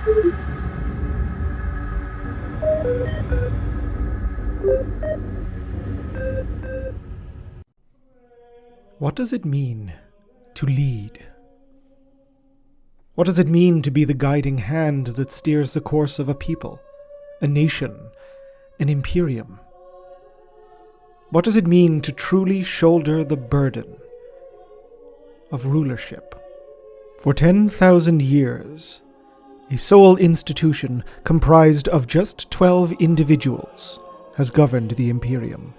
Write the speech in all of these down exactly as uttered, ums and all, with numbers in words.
What does it mean to lead? What does it mean to be the guiding hand that steers the course of a people, a nation, an imperium? What does it mean to truly shoulder the burden of rulership? For ten thousand years, a sole institution comprised of just twelve individuals has governed the imperium.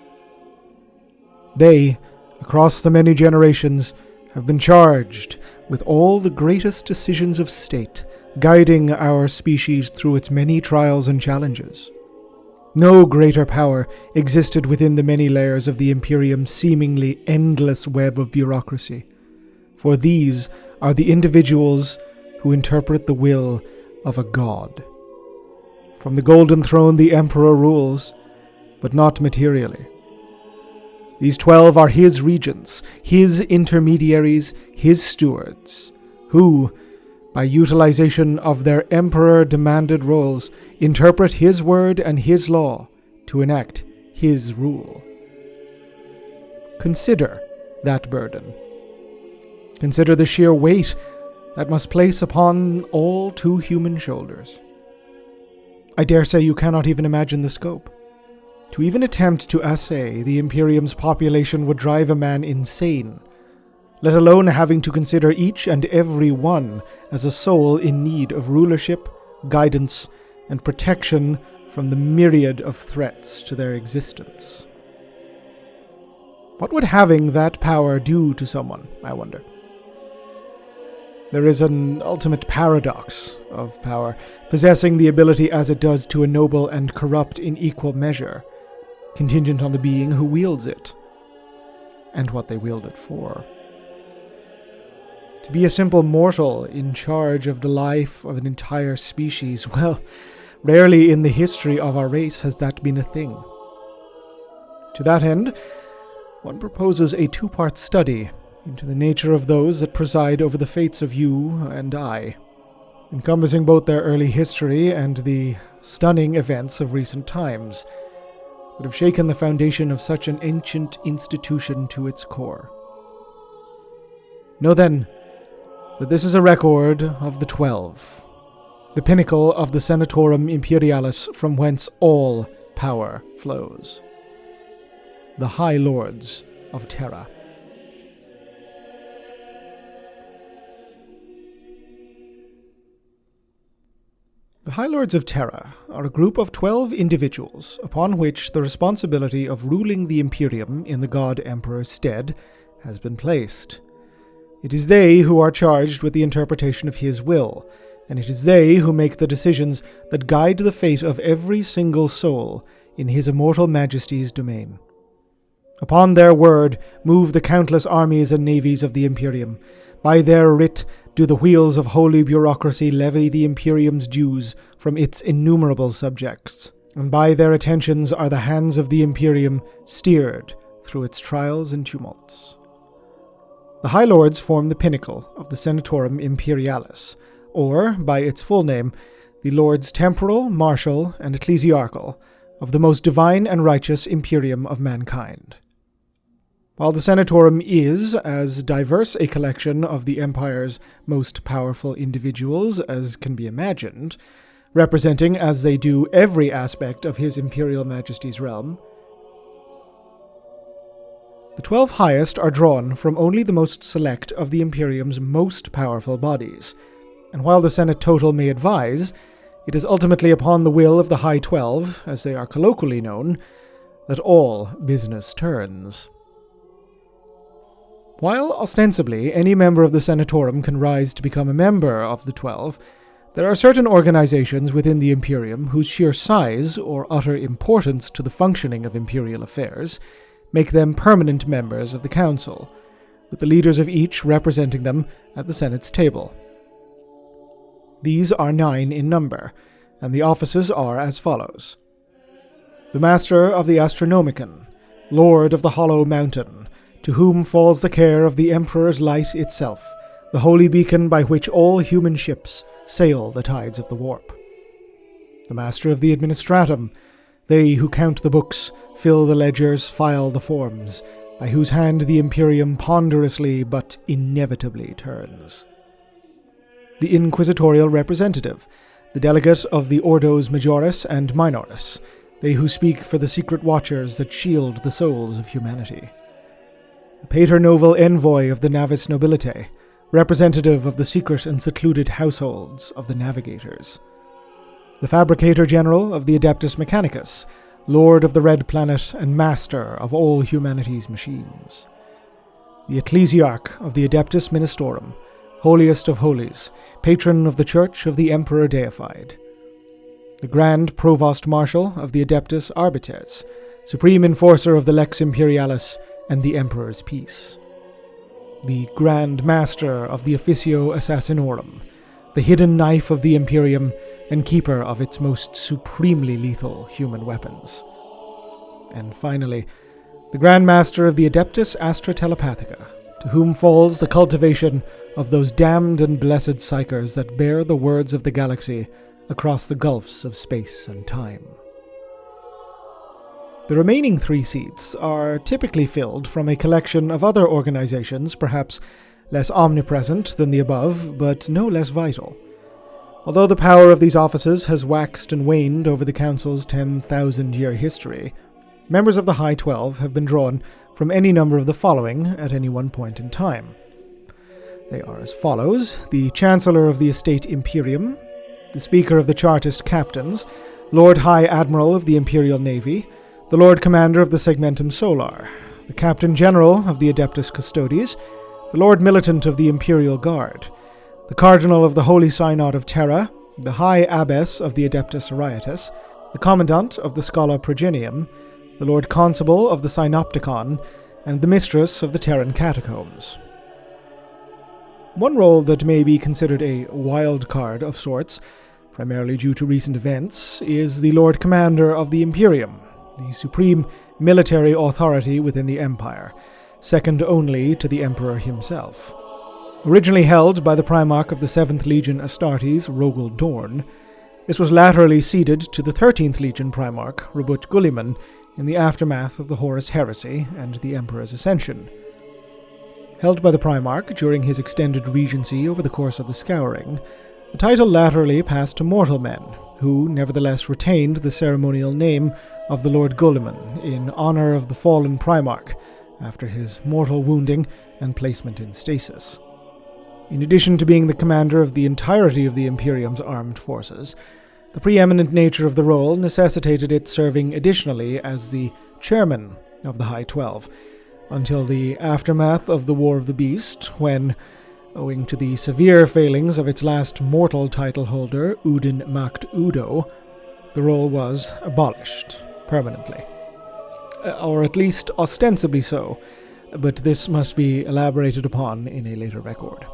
They, across the many generations, have been charged with all the greatest decisions of state, guiding our species through its many trials and challenges. No greater power existed within the many layers of the Imperium's seemingly endless web of bureaucracy, for these are the individuals who interpret the will of a god. From the Golden Throne the Emperor rules, but not materially. These twelve are his regents, his intermediaries, his stewards, who, by utilization of their emperor-demanded roles, interpret his word and his law to enact his rule. Consider that burden. Consider the sheer weight that must place upon all two human shoulders. I dare say you cannot even imagine the scope. To even attempt to assay the Imperium's population would drive a man insane, let alone having to consider each and every one as a soul in need of rulership, guidance, and protection from the myriad of threats to their existence. What would having that power do to someone, I wonder? There is an ultimate paradox of power, possessing the ability as it does to ennoble and corrupt in equal measure, contingent on the being who wields it, and what they wield it for. To be a simple mortal in charge of the life of an entire species, well, rarely in the history of our race has that been a thing. To that end, one proposes a two-part study into the nature of those that preside over the fates of you and I, encompassing both their early history and the stunning events of recent times that have shaken the foundation of such an ancient institution to its core. Know then that this is a record of the Twelve, the pinnacle of the Senatorum Imperialis from whence all power flows, the High Lords of Terra. The High Lords of Terra are a group of twelve individuals upon which the responsibility of ruling the Imperium in the God Emperor's stead has been placed. It is they who are charged with the interpretation of his will, and it is they who make the decisions that guide the fate of every single soul in his immortal majesty's domain. Upon their word move the countless armies and navies of the Imperium. By their writ do the wheels of holy bureaucracy levy the Imperium's dues from its innumerable subjects, and by their attentions are the hands of the Imperium steered through its trials and tumults. The High Lords form the pinnacle of the Senatorum Imperialis, or, by its full name, the Lords Temporal, Martial, and Ecclesiarchal of the most divine and righteous Imperium of mankind. While the Senatorum is as diverse a collection of the Empire's most powerful individuals as can be imagined, representing as they do every aspect of His Imperial Majesty's realm, the twelve highest are drawn from only the most select of the Imperium's most powerful bodies, and while the Senate total may advise, it is ultimately upon the will of the High Twelve, as they are colloquially known, that all business turns. While ostensibly any member of the Senatorum can rise to become a member of the Twelve, there are certain organizations within the Imperium whose sheer size or utter importance to the functioning of imperial affairs make them permanent members of the Council, with the leaders of each representing them at the Senate's table. These are nine in number, and the offices are as follows. The Master of the Astronomicon, Lord of the Hollow Mountain, to whom falls the care of the Emperor's light itself, the holy beacon by which all human ships sail the tides of the warp. The Master of the Administratum, they who count the books, fill the ledgers, file the forms, by whose hand the Imperium ponderously but inevitably turns. The Inquisitorial Representative, the delegate of the Ordos Majoris and Minoris, they who speak for the secret watchers that shield the souls of humanity. The Pater Novel Envoy of the Navis Nobilitae, representative of the secret and secluded households of the Navigators. The Fabricator General of the Adeptus Mechanicus, Lord of the Red Planet and Master of all humanity's machines. The Ecclesiarch of the Adeptus Ministorum, Holiest of Holies, Patron of the Church of the Emperor Deified. The Grand Provost Marshal of the Adeptus Arbites, Supreme Enforcer of the Lex Imperialis and the Emperor's Peace. The Grand Master of the Officio Assassinorum, the hidden knife of the Imperium and keeper of its most supremely lethal human weapons. And finally, the Grand Master of the Adeptus Astra Telepathica, to whom falls the cultivation of those damned and blessed psychers that bear the words of the galaxy across the gulfs of space and time. The remaining three seats are typically filled from a collection of other organizations, perhaps less omnipresent than the above, but no less vital. Although the power of these offices has waxed and waned over the Council's ten thousand year history, members of the High Twelve have been drawn from any number of the following at any one point in time. They are as follows: the Chancellor of the Estate Imperium, the Speaker of the Chartist Captains, Lord High Admiral of the Imperial Navy, the Lord Commander of the Segmentum Solar, the Captain General of the Adeptus Custodes, the Lord Militant of the Imperial Guard, the Cardinal of the Holy Synod of Terra, the High Abbess of the Adeptus Arietis, the Commandant of the Scala Progenium, the Lord Constable of the Synopticon, and the Mistress of the Terran Catacombs. One role that may be considered a wild card of sorts, primarily due to recent events, is the Lord Commander of the Imperium, the supreme military authority within the Empire, second only to the Emperor himself. Originally held by the Primarch of the seventh Legion Astartes, Rogel Dorn, this was laterally ceded to the thirteenth Legion Primarch, Rabut Gulliman, in the aftermath of the Horus Heresy and the Emperor's Ascension. Held by the Primarch during his extended regency over the course of the Scouring, the title laterally passed to mortal men, who nevertheless retained the ceremonial name of the Lord Gulliman in honor of the fallen Primarch after his mortal wounding and placement in stasis. In addition to being the commander of the entirety of the Imperium's armed forces, the preeminent nature of the role necessitated it serving additionally as the chairman of the High Twelve, until the aftermath of the War of the Beast, when, owing to the severe failings of its last mortal title holder, Udin Macht Udo, the role was abolished permanently. Or at least ostensibly so, but this must be elaborated upon in a later record.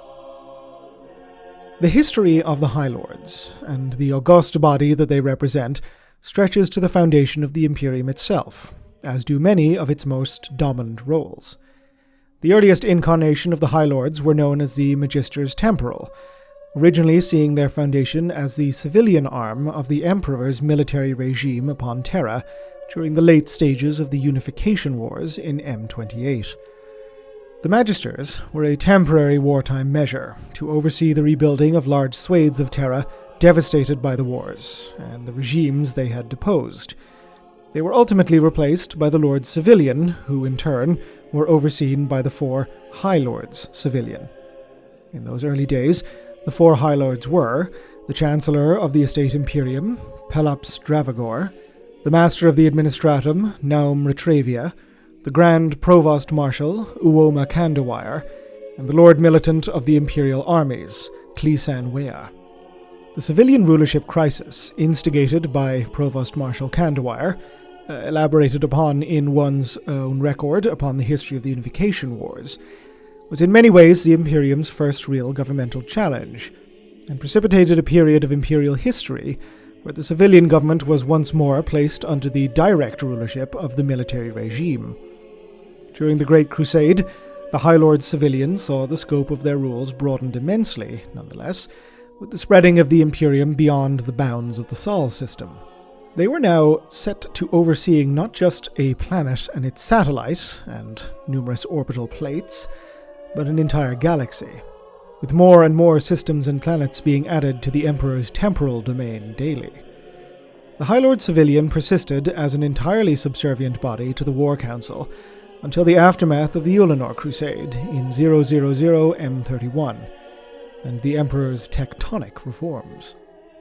The history of the High Lords, and the august body that they represent, stretches to the foundation of the Imperium itself, as do many of its most dominant roles. The earliest incarnation of the High Lords were known as the Magisters Temporal, originally seeing their foundation as the civilian arm of the Emperor's military regime upon Terra during the late stages of the Unification Wars in M twenty-eight. The Magisters were a temporary wartime measure to oversee the rebuilding of large swathes of Terra devastated by the wars and the regimes they had deposed. They were ultimately replaced by the Lords Civilian, who in turn were overseen by the four High Lords Civilian. In those early days, the four High Lords were the Chancellor of the Estate Imperium, Pelops Dravagor, the Master of the Administratum, Naum Retravia, the Grand Provost Marshal, Uoma Kandawire, and the Lord Militant of the Imperial Armies, Klisan Wea. The civilian rulership crisis, instigated by Provost Marshal Kandawire, uh, elaborated upon in one's own record upon the history of the Unification Wars, was in many ways the Imperium's first real governmental challenge, and precipitated a period of imperial history where the civilian government was once more placed under the direct rulership of the military regime. During the Great Crusade, The High Lords Civilian saw the scope of their rules broadened immensely, nonetheless, with the spreading of the Imperium beyond the bounds of the Sol system. They were now set to overseeing not just a planet and its satellite, and numerous orbital plates, but an entire galaxy, with more and more systems and planets being added to the Emperor's temporal domain daily. The High Lord Civilian persisted as an entirely subservient body to the War Council until the aftermath of the Ulanor Crusade in zero zero zero M thirty-one, and the Emperor's tectonic reforms.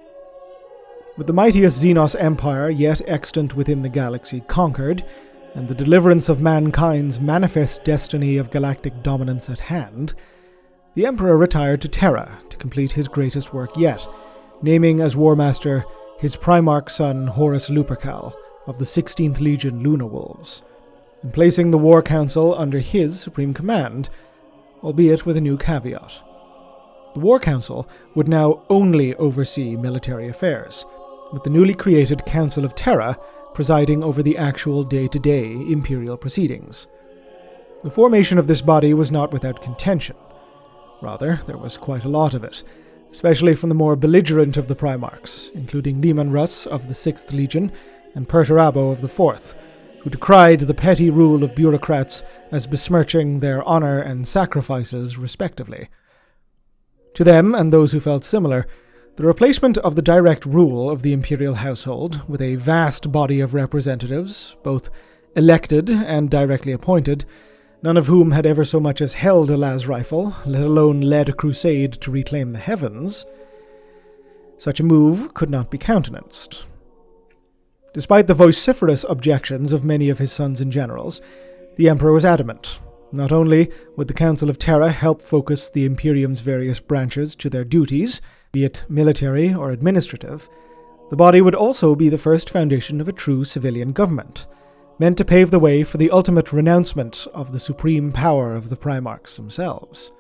With the mightiest Xenos Empire yet extant within the galaxy conquered, and the deliverance of mankind's manifest destiny of galactic dominance at hand, the Emperor retired to Terra to complete his greatest work yet, naming as War Master his Primarch son Horus Lupercal of the sixteenth Legion Luna Wolves, and placing the War Council under his supreme command, albeit with a new caveat. The War Council would now only oversee military affairs, with the newly created Council of Terra presiding over the actual day-to-day Imperial proceedings. The formation of this body was not without contention. Rather, there was quite a lot of it, especially from the more belligerent of the Primarchs, including Leman Russ of the sixth Legion and Perturabo of the fourth, who decried the petty rule of bureaucrats as besmirching their honor and sacrifices respectively. To them, and those who felt similar, the replacement of the direct rule of the imperial household with a vast body of representatives, both elected and directly appointed, none of whom had ever so much as held a las rifle, let alone led a crusade to reclaim the heavens, such a move could not be countenanced. Despite the vociferous objections of many of his sons and generals, the Emperor was adamant. Not only would the Council of Terra help focus the Imperium's various branches to their duties, be it military or administrative, the body would also be the first foundation of a true civilian government, meant to pave the way for the ultimate renouncement of the supreme power of the Primarchs themselves.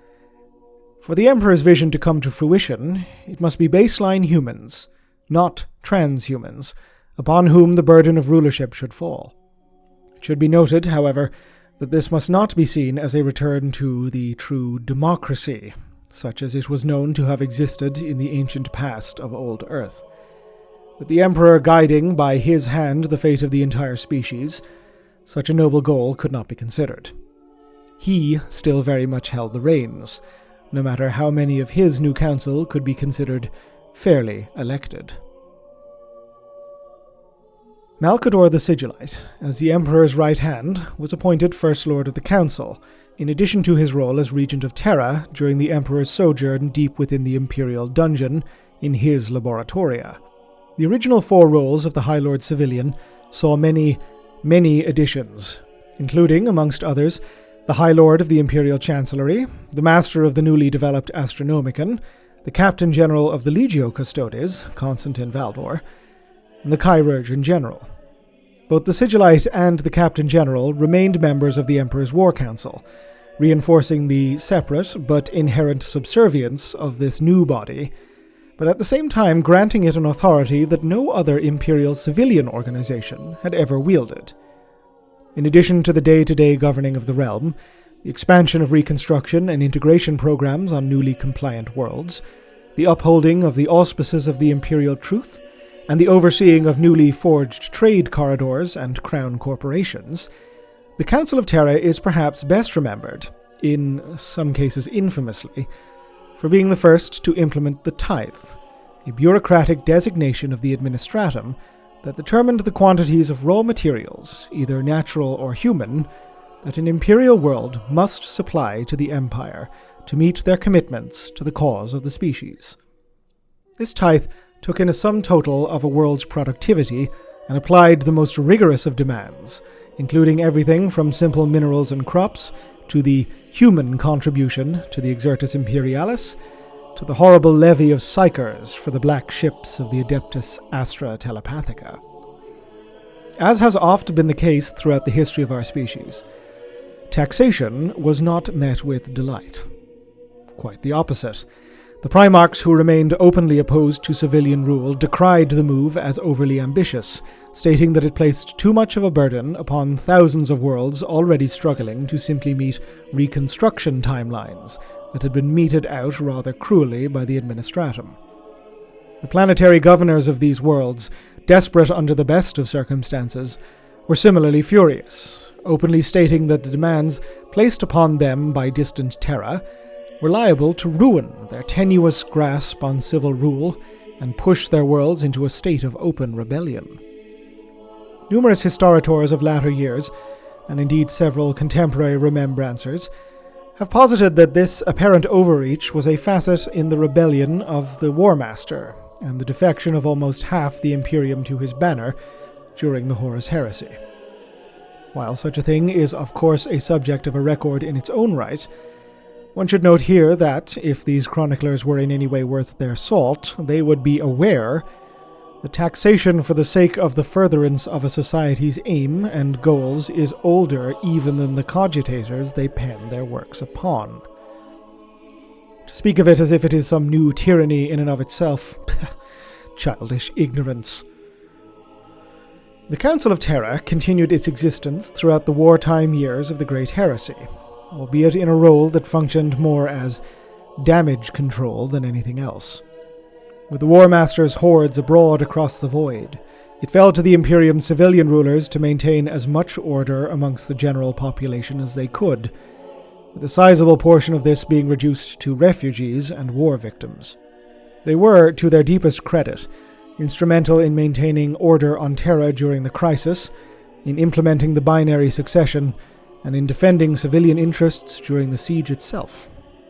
For the Emperor's vision to come to fruition, it must be baseline humans, not transhumans, upon whom the burden of rulership should fall. It should be noted, however, that this must not be seen as a return to the true democracy, such as it was known to have existed in the ancient past of old Earth. With the Emperor guiding by his hand the fate of the entire species, such a noble goal could not be considered. He still very much held the reins, no matter how many of his new council could be considered fairly elected. Malcador the Sigillite, as the Emperor's right hand, was appointed First Lord of the Council, in addition to his role as Regent of Terra during the Emperor's sojourn deep within the Imperial dungeon in his laboratoria. The original four roles of the High Lord Civilian saw many, many additions, including, amongst others, the High Lord of the Imperial Chancellery, the Master of the newly developed Astronomicon, the Captain General of the Legio Custodes, Constantin Valdor, and the Chirurgeon General. Both the Sigillite and the Captain General remained members of the Emperor's War Council, reinforcing the separate but inherent subservience of this new body, but at the same time granting it an authority that no other imperial civilian organization had ever wielded. In addition to the day-to-day governing of the realm, the expansion of reconstruction and integration programs on newly compliant worlds, the upholding of the auspices of the imperial truth, and the overseeing of newly forged trade corridors and crown corporations, the Council of Terra is perhaps best remembered, in some cases infamously, for being the first to implement the tithe, a bureaucratic designation of the administratum that determined the quantities of raw materials, either natural or human, that an imperial world must supply to the Empire to meet their commitments to the cause of the species. This tithe took in a sum total of a world's productivity and applied the most rigorous of demands, including everything from simple minerals and crops to the human contribution to the Exertus Imperialis, to the horrible levy of psychers for the black ships of the Adeptus Astra Telepathica. As has oft been the case throughout the history of our species, taxation was not met with delight. Quite the opposite. The Primarchs, who remained openly opposed to civilian rule, decried the move as overly ambitious, stating that it placed too much of a burden upon thousands of worlds already struggling to simply meet reconstruction timelines that had been meted out rather cruelly by the Administratum. The planetary governors of these worlds, desperate under the best of circumstances, were similarly furious, openly stating that the demands placed upon them by distant Terra were liable to ruin their tenuous grasp on civil rule and push their worlds into a state of open rebellion. Numerous historiators of latter years, and indeed several contemporary remembrancers, have posited that this apparent overreach was a facet in the rebellion of the War Master and the defection of almost half the Imperium to his banner during the Horus Heresy. While such a thing is of course a subject of a record in its own right, one should note here that, if these chroniclers were in any way worth their salt, they would be aware that taxation for the sake of the furtherance of a society's aim and goals is older even than the cogitators they pen their works upon. To speak of it as if it is some new tyranny in and of itself, childish ignorance. The Council of Terra continued its existence throughout the wartime years of the Great Heresy, albeit in a role that functioned more as damage control than anything else. With the War Master's hordes abroad across the void, it fell to the Imperium civilian rulers to maintain as much order amongst the general population as they could, with a sizable portion of this being reduced to refugees and war victims. They were, to their deepest credit, instrumental in maintaining order on Terra during the crisis, in implementing the binary succession, and in defending civilian interests during the siege itself.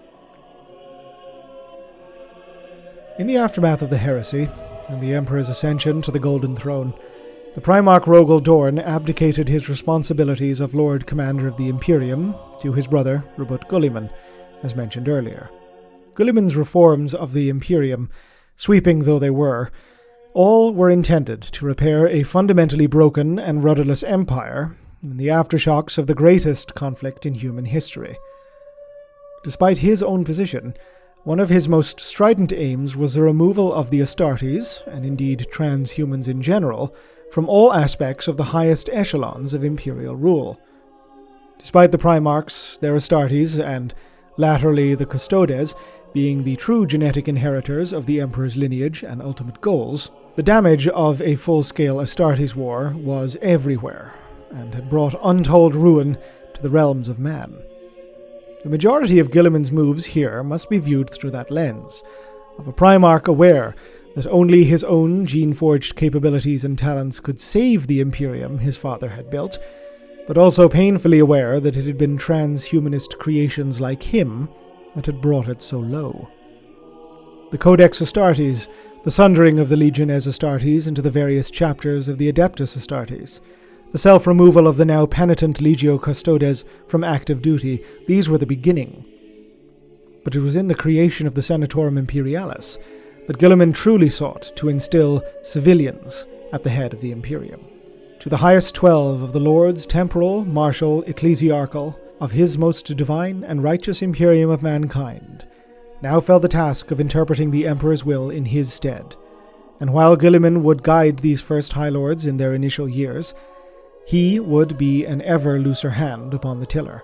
In the aftermath of the heresy, and the Emperor's ascension to the Golden Throne, the Primarch Rogal Dorn abdicated his responsibilities of Lord Commander of the Imperium to his brother, Rubut Guliman, as mentioned earlier. Guliman's reforms of the Imperium, sweeping though they were, all were intended to repair a fundamentally broken and rudderless empire in the aftershocks of the greatest conflict in human history. Despite his own position, one of his most strident aims was the removal of the Astartes, and indeed transhumans in general, from all aspects of the highest echelons of imperial rule. Despite the Primarchs, their Astartes, and latterly the Custodes, being the true genetic inheritors of the Emperor's lineage and ultimate goals, the damage of a full-scale Astartes war was everywhere, and had brought untold ruin to the realms of man. The majority of Guilliman's moves here must be viewed through that lens, of a Primarch aware that only his own gene-forged capabilities and talents could save the Imperium his father had built, but also painfully aware that it had been transhumanist creations like him that had brought it so low. The Codex Astartes, the sundering of the Legiones Astartes into the various chapters of the Adeptus Astartes, the self-removal of the now penitent Legio Custodes from active duty, these were the beginning. But it was in the creation of the Senatorum Imperialis that Guilliman truly sought to instill civilians at the head of the Imperium. To the highest twelve of the lords temporal, martial, ecclesiarchal, of his most divine and righteous Imperium of mankind, now fell the task of interpreting the Emperor's will in his stead, and while Guilliman would guide these first High Lords in their initial years, he would be an ever looser hand upon the tiller.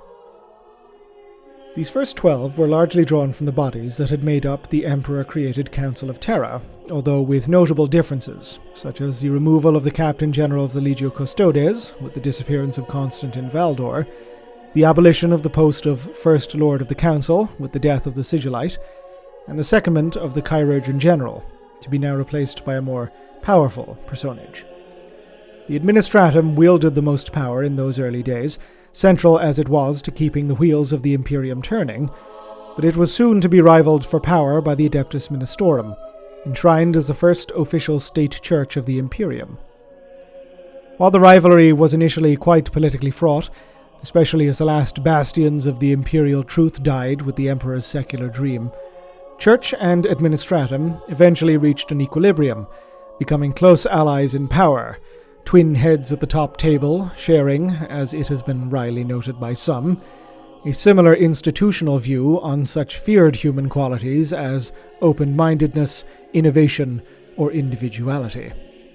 These first twelve were largely drawn from the bodies that had made up the Emperor-created Council of Terra, although with notable differences, such as the removal of the Captain General of the Legio Custodes, with the disappearance of Constantin Valdor, the abolition of the post of First Lord of the Council, with the death of the Sigillite, and the secondment of the Chirurgeon General, to be now replaced by a more powerful personage. The Administratum wielded the most power in those early days, central as it was to keeping the wheels of the Imperium turning, but it was soon to be rivaled for power by the Adeptus Ministorum, enshrined as the first official state church of the Imperium. While the rivalry was initially quite politically fraught, especially as the last bastions of the imperial truth died with the Emperor's secular dream, Church and Administratum eventually reached an equilibrium, becoming close allies in power, twin heads at the top table, sharing, as it has been wryly noted by some, A similar institutional view on such feared human qualities as open-mindedness, innovation, or individuality.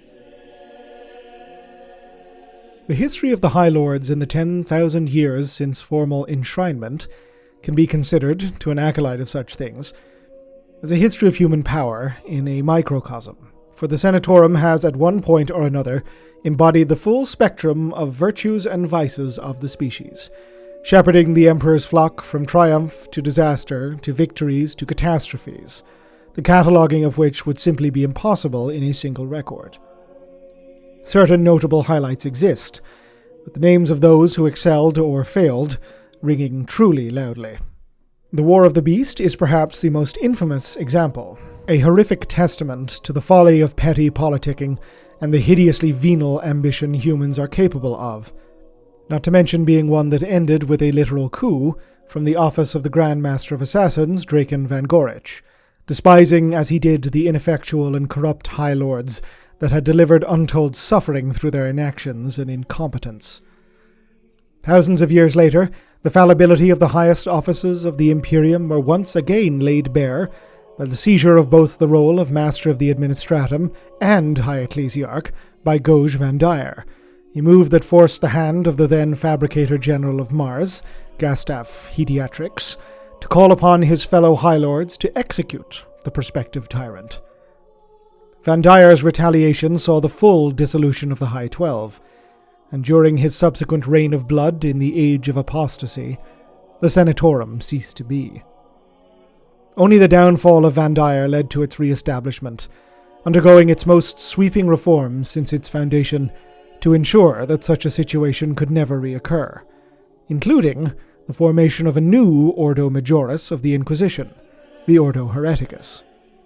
The history of the High Lords in the ten thousand years since formal enshrinement can be considered, to an acolyte of such things, as a history of human power in a microcosm, for the Senatorum has at one point or another embodied the full spectrum of virtues and vices of the species, shepherding the Emperor's flock from triumph to disaster to victories to catastrophes, the cataloguing of which would simply be impossible in a single record. Certain notable highlights exist, with the names of those who excelled or failed ringing truly loudly. The War of the Beast is perhaps the most infamous example, a horrific testament to the folly of petty politicking and the hideously venal ambition humans are capable of, not to mention being one that ended with a literal coup from the office of the Grand Master of Assassins, Draken Van Gorich, despising as he did the ineffectual and corrupt High Lords that had delivered untold suffering through their inactions and incompetence. Thousands of years later, the fallibility of the highest offices of the Imperium were once again laid bare by the seizure of both the role of Master of the Administratum and High Ecclesiarch by Goj Van Dyer, a move that forced the hand of the then Fabricator General of Mars, Gastaf Hediatrix, to call upon his fellow High Lords to execute the prospective tyrant. Van Dyer's retaliation saw the full dissolution of the High Twelve, and during his subsequent reign of blood in the Age of Apostasy, the Senatorum ceased to be. Only the downfall of Van Dyer led to its re-establishment, undergoing its most sweeping reforms since its foundation to ensure that such a situation could never reoccur, including the formation of a new Ordo Majoris of the Inquisition, the Ordo Hereticus.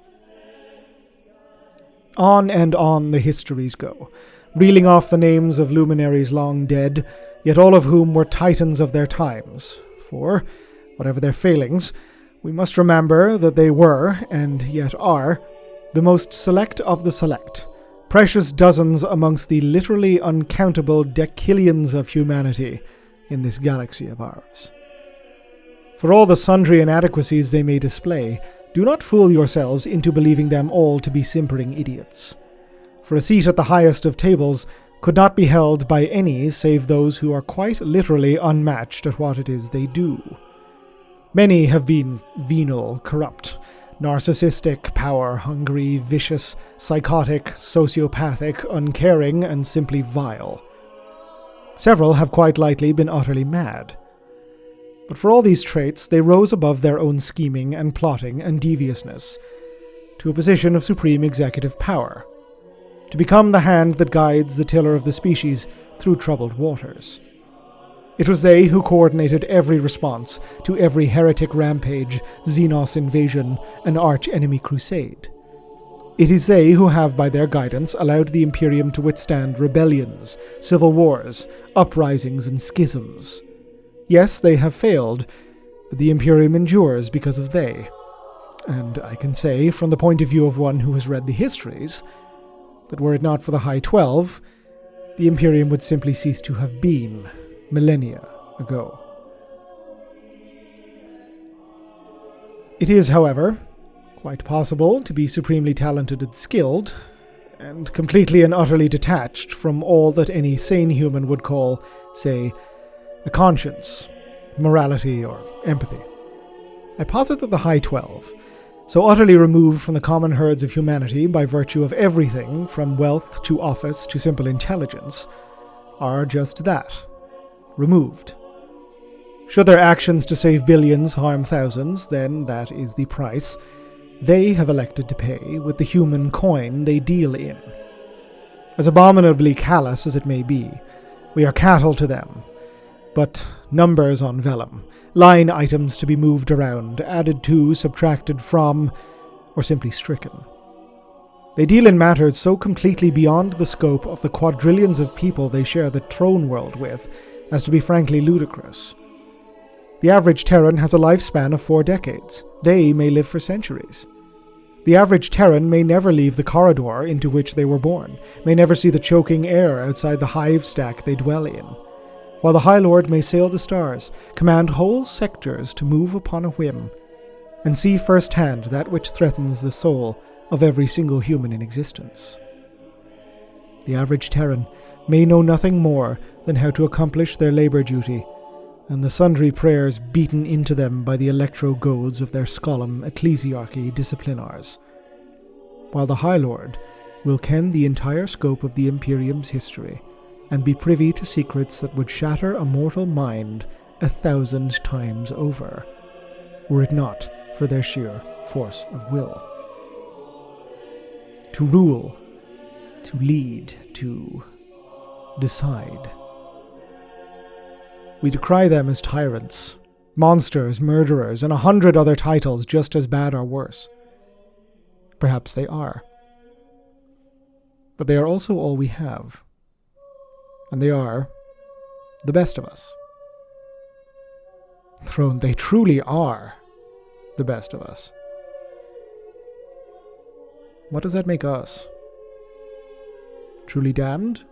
On and on the histories go, reeling off the names of luminaries long dead, yet all of whom were titans of their times, for, whatever their failings, we must remember that they were, and yet are, the most select of the select, precious dozens amongst the literally uncountable decillions of humanity in this galaxy of ours. For all the sundry inadequacies they may display, do not fool yourselves into believing them all to be simpering idiots. For a seat at the highest of tables could not be held by any save those who are quite literally unmatched at what it is they do. Many have been venal, corrupt, narcissistic, power-hungry, vicious, psychotic, sociopathic, uncaring, and simply vile. Several have quite likely been utterly mad. But for all these traits, they rose above their own scheming and plotting and deviousness to a position of supreme executive power, to become the hand that guides the tiller of the species through troubled waters. It was they who coordinated every response to every heretic rampage, Xenos invasion, and arch-enemy crusade. It is they who have, by their guidance, allowed the Imperium to withstand rebellions, civil wars, uprisings, and schisms. Yes, they have failed, but the Imperium endures because of they. And I can say, from the point of view of one who has read the histories, that were it not for the High Twelve, the Imperium would simply cease to have been, millennia ago. It is, however, quite possible to be supremely talented and skilled, and completely and utterly detached from all that any sane human would call, say, a conscience, morality, or empathy. I posit that the High Twelve, so utterly removed from the common herds of humanity by virtue of everything from wealth to office to simple intelligence, are just that, removed. Should their actions to save billions harm thousands, then that is the price they have elected to pay with the human coin they deal in. As abominably callous as it may be, we are cattle to them, but numbers on vellum, line items to be moved around, added to, subtracted from, or simply stricken. They deal in matters so completely beyond the scope of the quadrillions of people they share the throne world with as to be frankly ludicrous. The average Terran has a lifespan of four decades. They may live for centuries. The average Terran may never leave the corridor into which they were born, may never see the choking air outside the hive stack they dwell in. while the High Lord may sail the stars, command whole sectors to move upon a whim, and see firsthand that which threatens the soul of every single human in existence. The average Terran may know nothing more than how to accomplish their labour duty, and the sundry prayers beaten into them by the electro-goads of their Scollum Ecclesiarchy disciplinars, while the High Lord will ken the entire scope of the Imperium's history, and be privy to secrets that would shatter a mortal mind a thousand times over, were it not for their sheer force of will. To rule, to lead, to decide. We decry them as tyrants, monsters, murderers, and a hundred other titles just as bad or worse. Perhaps they are. But they are also all we have. And they are the best of us. Throne, they truly are the best of us. What does that make us? Truly damned?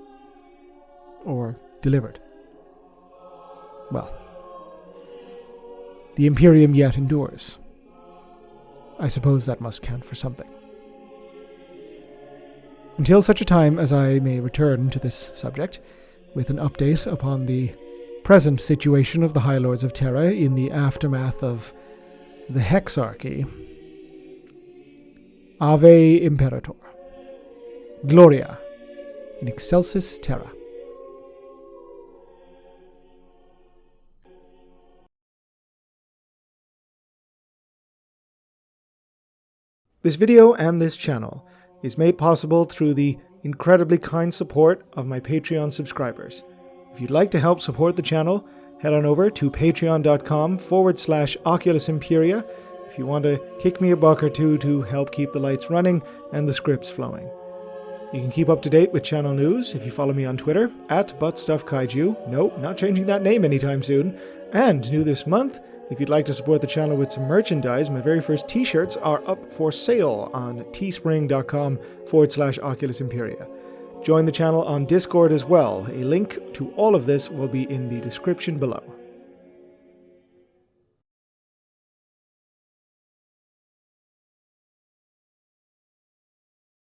Or delivered? Well, the Imperium yet endures. I suppose that must count for something. Until such a time as I may return to this subject, with an update upon the present situation of the High Lords of Terra in the aftermath of the Hexarchy, Ave Imperator. Gloria in excelsis terra. This video and this channel is made possible through the incredibly kind support of my Patreon subscribers. If you'd like to help support the channel, head on over to patreon.com forward slash Oculus Imperia if you want to kick me a buck or two to help keep the lights running and the scripts flowing. You can keep up to date with channel news if you follow me on Twitter, at ButtstuffKaiju. Nope, not changing that name anytime soon. And new this month, if you'd like to support the channel with some merchandise, my very first t-shirts are up for sale on teespring.com forward slash Oculus Imperia. Join the channel on Discord as well. A link to all of this will be in the description below.